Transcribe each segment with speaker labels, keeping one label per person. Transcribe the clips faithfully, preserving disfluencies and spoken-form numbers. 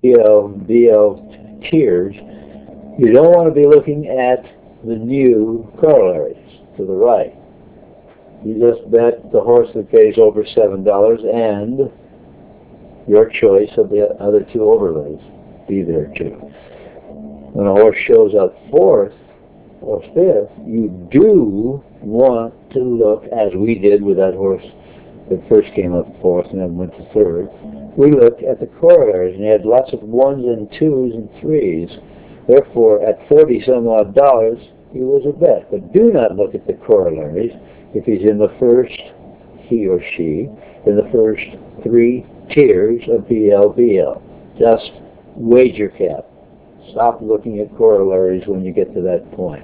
Speaker 1: L, B L tiers, you don't want to be looking at the new corollaries to the right. You just bet the horse that pays over seven dollars and your choice of the other two overlays be there too. When a horse shows up fourth or fifth, you do want to look, as we did with that horse that first came up fourth and then went to third. We looked at the corollaries, and he had lots of ones and twos and threes. Therefore, at forty some odd dollars, he was a bet. But do not look at the corollaries if he's in the first, he or she, in the first three tiers of B L B L. Just wager cap. Stop looking at corollaries when you get to that point.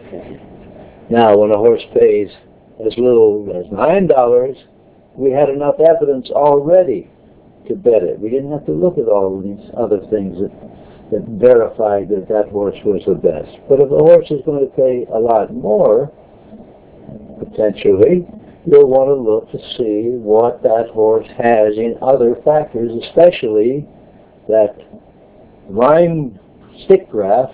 Speaker 1: Now, when a horse pays as little as nine dollars, we had enough evidence already to bet it. We didn't have to look at all these other things that, that verified that that horse was the best. But if a horse is going to pay a lot more, potentially, you'll want to look to see what that horse has in other factors, especially that line stick graph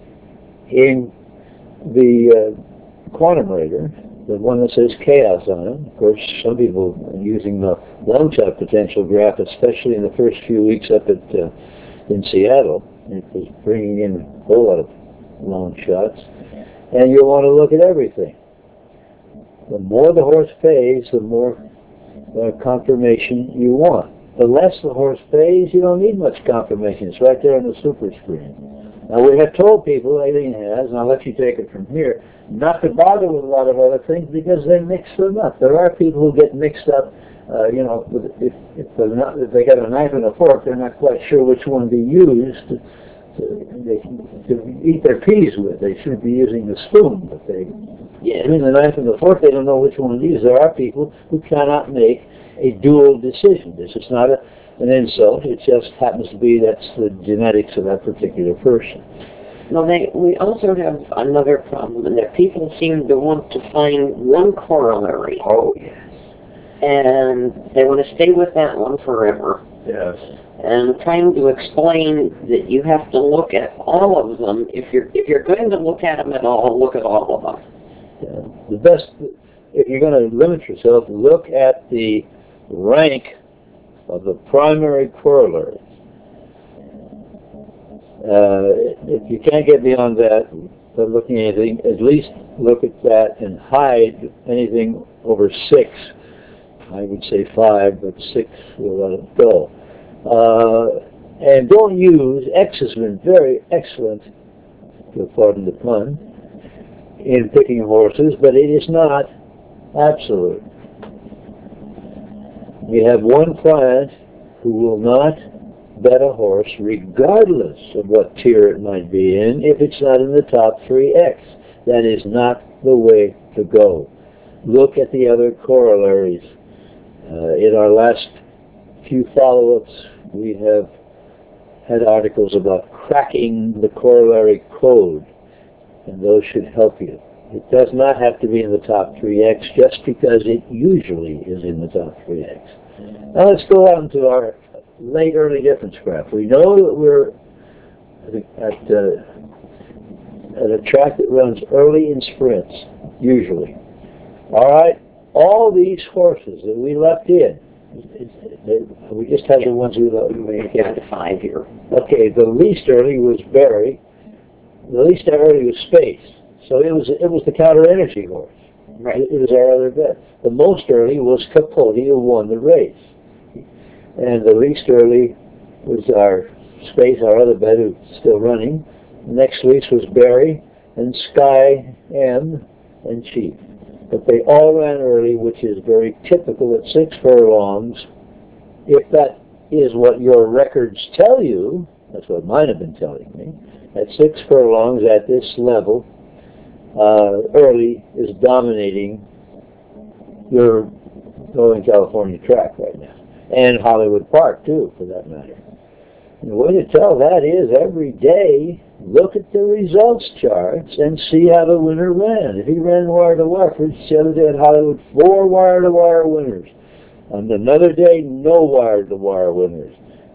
Speaker 1: in the uh, quantum rater, the one that says chaos on it. Of course, some people are using the long shot potential graph, especially in the first few weeks up at uh, in Seattle. It was bringing in a whole lot of long shots. And you'll want to look at everything. The more the horse pays, the more uh, confirmation you want. The less the horse pays, you don't need much confirmation. It's right there on the super screen. Now, we have told people, Aileen has, and I'll let you take it from here, not to bother with a lot of other things because they mix them up. There are people who get mixed up, uh, you know, if, if, not, if they got a knife and a fork, they're not quite sure which one to use to, to, they, to eat their peas with. They should be using the spoon, but they, yeah, between the knife and the fork, they don't know which one to use. There are people who cannot make a dual decision. This is not a, an insult. It just happens to be that's the genetics of that particular person.
Speaker 2: Well, they, we also have another problem in that people seem to want to find one corollary.
Speaker 1: Oh, yes.
Speaker 2: And they want to stay with that one forever.
Speaker 1: Yes.
Speaker 2: And I'm trying to explain that you have to look at all of them. If you're, if you're going to look at them at all, look at all of them.
Speaker 1: Yeah. The best, if you're going to limit yourself, look at the rank of the primary corollary. Uh, if you can't get beyond that, but looking at anything, at least look at that and hide anything over six. I would say five, but six we'll let it go. Uh, and don't use, X has been very excellent, to pardon the pun, in picking horses, but it is not absolute. We have one client who will not bet a horse regardless of what tier it might be in if it's not in the top three X. That is not the way to go. Look at the other corollaries. Uh, in our last few follow-ups, we have had articles about cracking the corollary code, and those should help you. It does not have to be in the top three X just because it usually is in the top three X. Now let's go out into our late early difference graph. We know that we're at, uh, at a track that runs early in sprints, usually. All right, all these horses that we left in, we just have the ones we left.
Speaker 2: We get to five here.
Speaker 1: Okay, the least early was Barry. The least early was Space. So it was it was the counter energy horse.
Speaker 2: Right.
Speaker 1: It, it was our other bet. The most early was Capote, who won the race. And the least early was our Space, our other bet, who's still running. The next least was Barry, and Sky, M, and Chief. But they all ran early, which is very typical at six furlongs. If that is what your records tell you, that's what mine have been telling me, at six furlongs at this level, uh, early is dominating your Northern California track right now. And Hollywood Park, too, for that matter. And the way to tell that is every day, look at the results charts and see how the winner ran. If he ran wire-to-wire, for instance, the other day at Hollywood, four wire-to-wire winners. On another day, no wire-to-wire winners.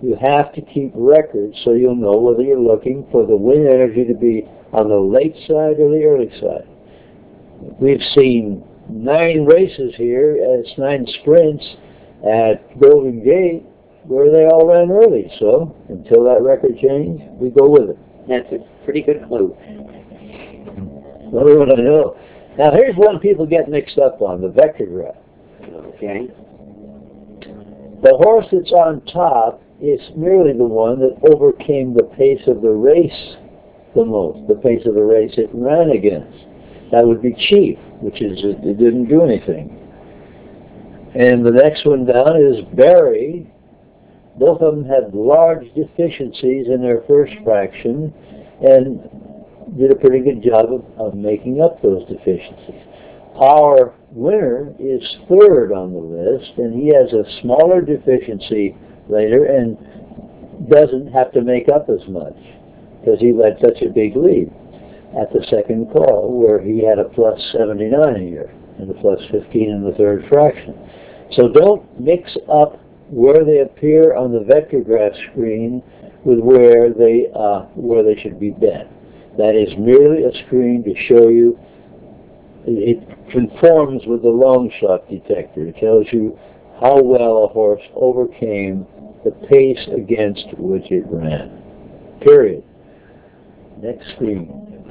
Speaker 1: You have to keep records so you'll know whether you're looking for the wind energy to be on the late side or the early side. We've seen nine races here, as nine sprints at Golden Gate, where they all ran early. So until that record change, we go with it.
Speaker 2: That's a pretty good clue.
Speaker 1: What do I know? Now here's one people get mixed up on, the vector graph.
Speaker 2: Okay.
Speaker 1: The horse that's on top is merely the one that overcame the pace of the race the most, the pace of the race it ran against. That would be Chief, which is it, it didn't do anything. And the next one down is Barry. Both of them had large deficiencies in their first fraction and did a pretty good job of, of making up those deficiencies. Our winner is third on the list, and he has a smaller deficiency later and doesn't have to make up as much because he led such a big lead at the second call, where he had a plus seventy-nine here and a plus fifteen in the third fraction. So don't mix up where they appear on the vector graph screen with where they uh, where they should be bet. That is merely a screen to show you. It conforms with the long shot detector. It tells you how well a horse overcame the pace against which it ran. Period. Next screen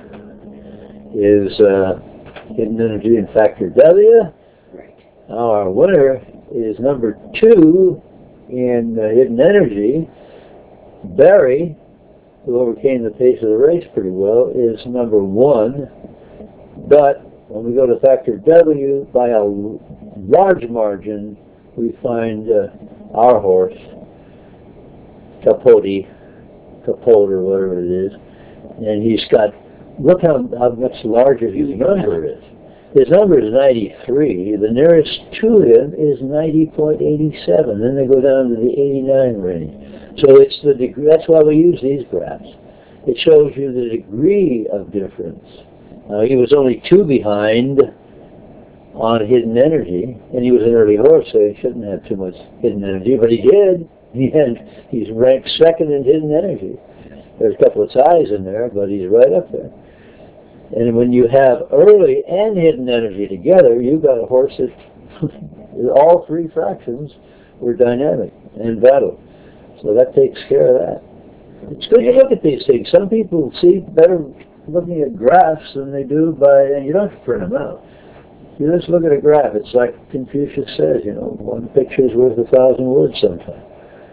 Speaker 1: is uh, hidden energy and factor W.
Speaker 2: Right.
Speaker 1: Our winner is number two in uh, hidden energy. Barry, who overcame the pace of the race pretty well, is number one. But when we go to factor W, by a large margin, we find uh, our horse, Capote, Capote or whatever it is, and he's got, look how, how much larger his number is. His number is ninety-three. The nearest to him is ninety point eight seven. Then they go down to the eighty-nine range. So it's the degree. That's why we use these graphs. It shows you the degree of difference. Uh, he was only two behind on hidden energy, and he was an early horse, so he shouldn't have too much hidden energy, but he did. He had, he's ranked second in hidden energy. There's a couple of ties in there, but he's right up there. And when you have early and hidden energy together, you've got a horse that all three fractions were dynamic and vital. So that takes care of that. It's good to look at these things. Some people see better looking at graphs than they do by, and you don't have to print them out. You just look at a graph. It's like Confucius says, you know, one picture is worth a thousand words sometimes.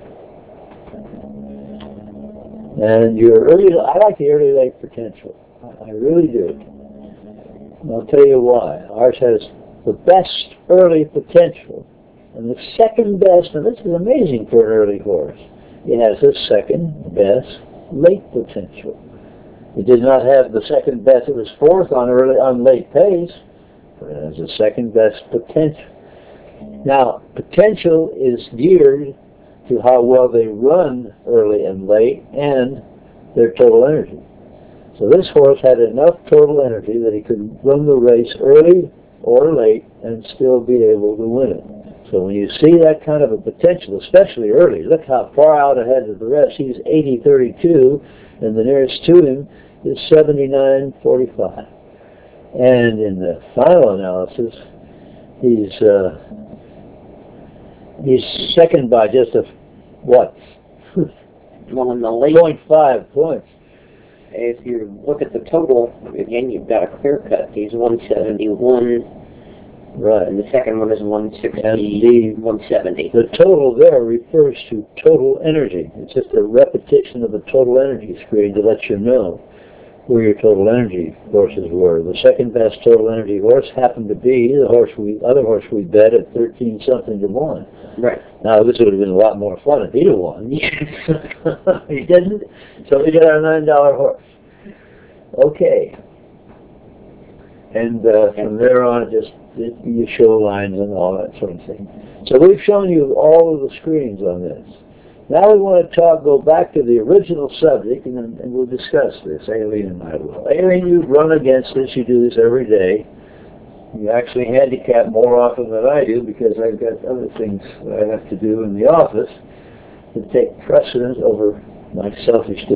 Speaker 1: And your early, I like the early late potential. I really do. And I'll tell you why. Ours has the best early potential and the second best, and this is amazing for an early horse, it has the second best late potential. It did not have the second best, it was fourth on early on late pace, but it has the second best potential. Now, potential is geared to how well they run early and late and their total energy. So this horse had enough total energy that he could run the race early or late and still be able to win it. So when you see that kind of a potential, especially early, look how far out ahead of the rest. He's eighty thirty-two, and the nearest to him is seventy-nine forty-five. And in the final analysis, he's uh, he's second by just a, what?
Speaker 2: Well, in the late
Speaker 1: zero point five points.
Speaker 2: If you look at the total, again, you've got a clear cut. He's one seventy-one,
Speaker 1: right,
Speaker 2: and the second one is one sixty,
Speaker 1: and the,
Speaker 2: one seventy.
Speaker 1: The total there refers to total energy. It's just a repetition of the total energy screen to let you know where your total energy horses were. The second best total energy horse happened to be the horse we, other horse we bet at thirteen something to one.
Speaker 2: Right.
Speaker 1: Now this would have been a lot more fun if he'd have won. He didn't, so we got our nine dollar horse. Okay. And uh, from there on, just you show lines and all that sort of thing. So we've shown you all of the screens on this. Now we want to talk, go back to the original subject, and, and we'll discuss this, Aileen and I will. Aileen, you run against this, you do this every day. You actually handicap more often than I do because I've got other things that I have to do in the office. to take precedence over my selfish